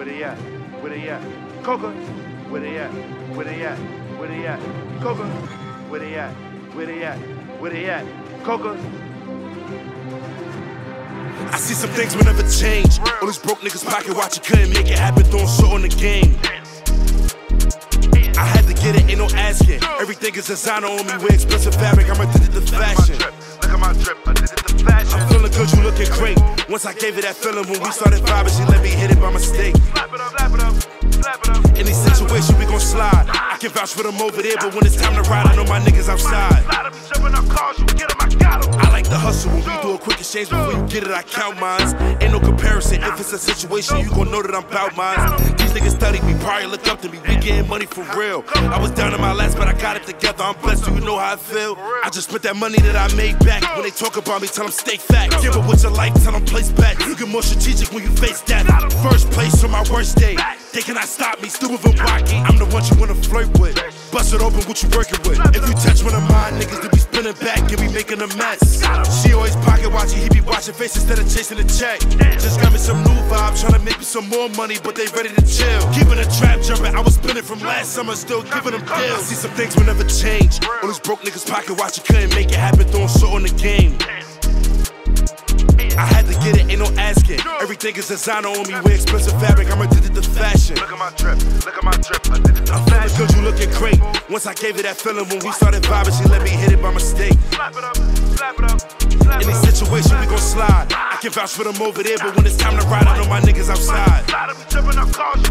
Where they at? Where they at? Coca, where they at? Where they at? Where they at? Coca, where they at? Where they at? Where they at? Coca. I see some things will never change. All these broke niggas pocket watch, you couldn't make it happen, throwing short on the game. I had to get it, ain't no asking. Everything is designer on me, wear expensive fabric, I'm addicted to fashion. Look at my drip, addicted to fashion. I'm feeling good, you looking great. Once I gave her that feeling when we started vibing, she let me hit it by mistake. Slap it up, slap it up, slap it up. Any situation we gon' slide. I can vouch for them over there, but when it's time to ride, I know my niggas outside. Slide up, jumping up cars, you get them, I got them. I like the hustle when we do a quick exchange. Before you get it, I count mines. Ain't no comparison. If it's a situation, you gon' know that I'm bout mine. These niggas study me, probably look up to me. We getting money for real. I was down in my last, but I got it together. I'm blessed, do you know how I feel? I just spent that money that I made back. When they talk about me, tell them stay fat. Give it with your life, tell them place back. You get more strategic when you face that. First place on my worst day. They cannot stop me, still moving wacky. I'm the one you wanna flirt with. Bust it open, what you working with? If you touch one of mine, niggas, they be spinning back and be making a mess. She always pocket watching, he be watching face instead of chasing the check. Just got me some new vibe, trying to make me some more money, but they ready to chill. Keeping the trap jumping, I was spinning from last summer, still giving them deals. I see some things will never change. All these broke niggas pocket watching, couldn't make it happen, throwing short on the game. I had to get it, ain't no asking. Everything is designer on me, wear expensive fabric, I'm addicted to fashion. Look at my drip, look at my drip, addicted to I'm fashion. feeling good, you looking great. Once I gave her that feeling when we started vibing, she let me hit it by mistake. Slap it up, slap it up, slap it Any up. situation we gon' slide. I can vouch for them over there, but when it's time to ride, I know my niggas outside. Slide up, jumping up cars,